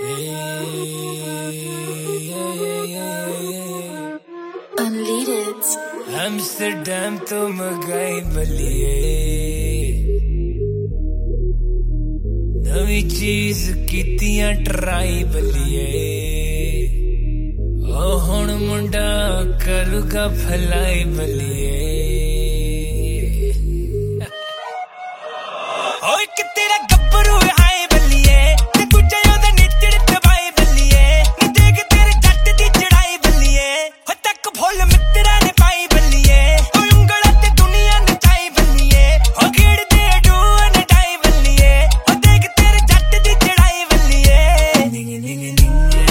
Amsterdam तो मंगाई बलिए नवी चीज कीतियां ट्राई बलिए ओ हुण मुंडा करूगा भलाई बलिए ओ एक तेरा गब्बरू हाय बलिए ते दूजा ओदा निचड़ दबाई बलिए नी देख तेरे जट दी चढ़ाई बलिए हो तक भोल मित्रा ने पाई बलिए ओ उंगला ते दुनिया नचाई बलिए हो घेड़ दे डून टाई बलिए हो देख तेरे जट दी चढ़ाई बलिए निंग निंग निंग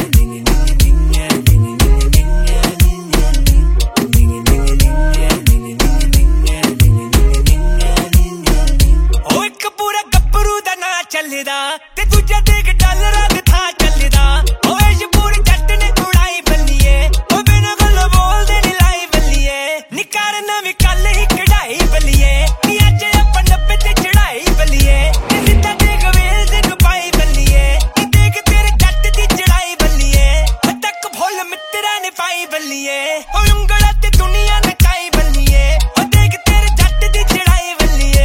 चलदा ते दूजा देख डॉलरां दे था चलदा ओ ऐश पूरी जट ने उड़ाई बलिए ओ बिना गल्ल बोलदे नी लाई बलिए नी कर नवी कल ही कढ़ाई बलिए नी अज अपन 90 ते चढ़ाई बलिए नी सीधा देख वेल ते डुबाई बलिए नी देख तेरे जट दी चढ़ाई बलिए ओ तक भोल मित्रा ने पाई बलिए ओ उंगला ते दुनिया नचाई बलिए ओ देख तेरे जट दी चढ़ाई बलिए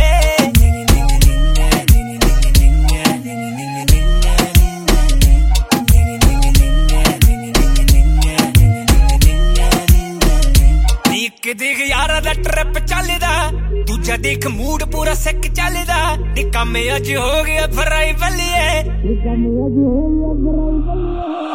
देख यारा दा ट्रिप चलदा दूजा देख मूड पूरा सिक चलदा नी काम अज हो गया भराई बलिए